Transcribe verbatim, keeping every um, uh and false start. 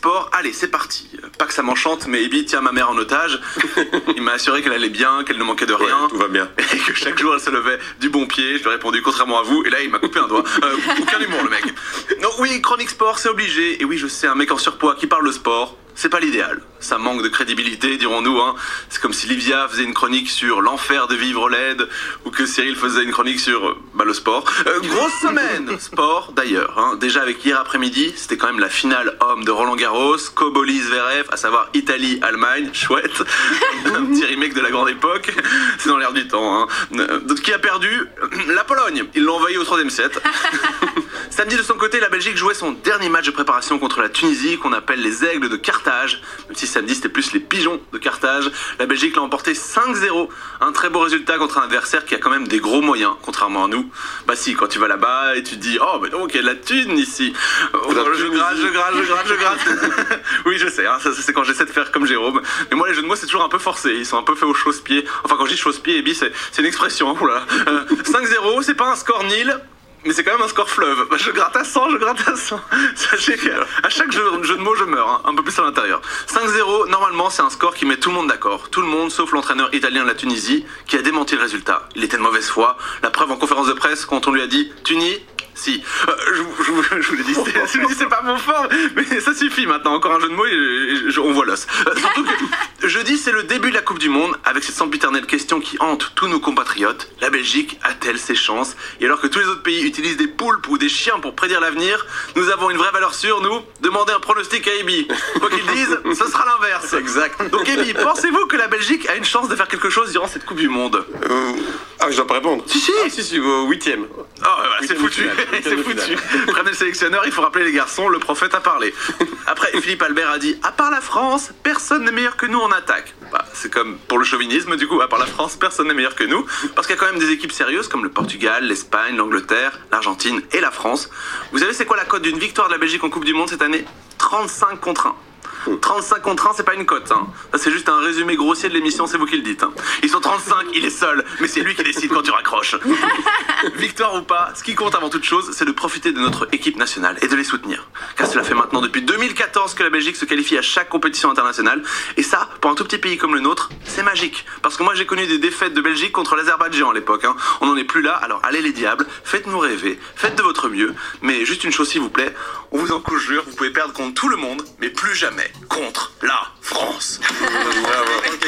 Sport, allez, c'est parti. Pas que ça m'enchante, mais Ebi tient ma mère en otage. Il m'a assuré qu'elle allait bien, qu'elle ne manquait de rien. Ouais, tout va bien. Et que chaque jour, elle se levait du bon pied. Je lui ai répondu contrairement à vous, et là, il m'a coupé un doigt. Euh, aucun humour, le mec. Donc oui, chronique sport, c'est obligé. Et oui, je sais, un mec en surpoids qui parle de sport, c'est pas l'idéal. Ça manque de crédibilité, dirons-nous. Hein. C'est comme si Livia faisait une chronique sur l'enfer de vivre laide, ou que Cyril faisait une chronique sur euh, bah, le sport. Euh, grosse semaine sport, d'ailleurs. Hein. Déjà avec hier après-midi, c'était quand même la finale homme de Roland Garros, Koboli Zverev, à savoir Italie-Allemagne, chouette. Un petit remake de la grande époque. C'est dans l'air du temps. Hein. Euh, qui a perdu? La Pologne. Ils l'ont envahi au troisième set. Samedi, de son côté, la Belgique jouait son dernier match de préparation contre la Tunisie, qu'on appelle les Aigles de Carthage. Même si samedi, c'était plus les Pigeons de Carthage. La Belgique l'a emporté cinq zéro. Un très beau résultat contre un adversaire qui a quand même des gros moyens, contrairement à nous. Bah si, quand tu vas là-bas et tu te dis « Oh, mais donc, il y a de la thune ici !» Je gratte, je gratte, je gratte, je gratte. Oui, je sais, hein, ça, c'est quand j'essaie de faire comme Jérôme. Mais moi, les jeux de mots, c'est toujours un peu forcé. Ils sont un peu faits au chausse-pied. Enfin, quand je dis chausse-pied, Ebi, c'est, c'est une expression. Hein, oula. Euh, cinq zéro, c'est pas un score nil. Mais c'est quand même un score fleuve. Je gratte à cent, je gratte à cent. Sachez qu'à chaque jeu, jeu de mots, je meurs, hein, un peu plus à l'intérieur. cinq zéro, normalement, c'est un score qui met tout le monde d'accord. Tout le monde, sauf l'entraîneur italien de la Tunisie, qui a démenti le résultat. Il était de mauvaise foi. La preuve en conférence de presse, quand on lui a dit « Tunis », si, euh, je, je, je vous l'ai dit, c'est, je vous dis, c'est pas mon fort, mais ça suffit maintenant. Encore un jeu de mots et je, je, on voit l'os. Euh, surtout que jeudi, c'est le début de la Coupe du Monde, avec cette sempiternelle question qui hante tous nos compatriotes. La Belgique a-t-elle ses chances? Et alors que tous les autres pays utilisent des poulpes ou des chiens pour prédire l'avenir, nous avons une vraie valeur sûre, nous. Demandez un pronostic à Ebi. Quoi qu'ils disent, ce sera l'inverse. Exact. Donc Ebi, pensez-vous que la Belgique a une chance de faire quelque chose durant cette Coupe du Monde? Euh, ah, je dois pas répondre. Si, si. Ah, si, si, au huitième. Oh, voilà, c'est foutu. C'est foutu. Prenez le sélectionneur, il faut rappeler les garçons, le prophète a parlé. Après, Philippe Albert a dit, à part la France, personne n'est meilleur que nous en attaque. Bah, c'est comme pour le chauvinisme, du coup, à part la France, personne n'est meilleur que nous. Parce qu'il y a quand même des équipes sérieuses comme le Portugal, l'Espagne, l'Angleterre, l'Argentine et la France. Vous savez, c'est quoi la cote d'une victoire de la Belgique en Coupe du Monde cette année? trente-cinq contre un. trente-cinq contre un, c'est pas une cote. Hein. Ça, c'est juste un résumé grossier de l'émission, c'est vous qui le dites. Hein. Ils sont trente-cinq, il est seul, mais c'est lui qui décide quand tu raccroches. Victoire ou pas, ce qui compte avant toute chose, c'est de profiter de notre équipe nationale et de les soutenir. Car cela fait maintenant depuis deux mille quatorze que la Belgique se qualifie à chaque compétition internationale. Et ça, pour un tout petit pays comme le nôtre, c'est magique. Parce que moi, j'ai connu des défaites de Belgique contre l'Azerbaïdjan à l'époque. Hein. On n'en est plus là, alors allez les diables, faites-nous rêver, faites de votre mieux. Mais juste une chose s'il vous plaît, on vous en conjure, vous pouvez perdre contre tout le monde, mais plus jamais contre la France. Bravo.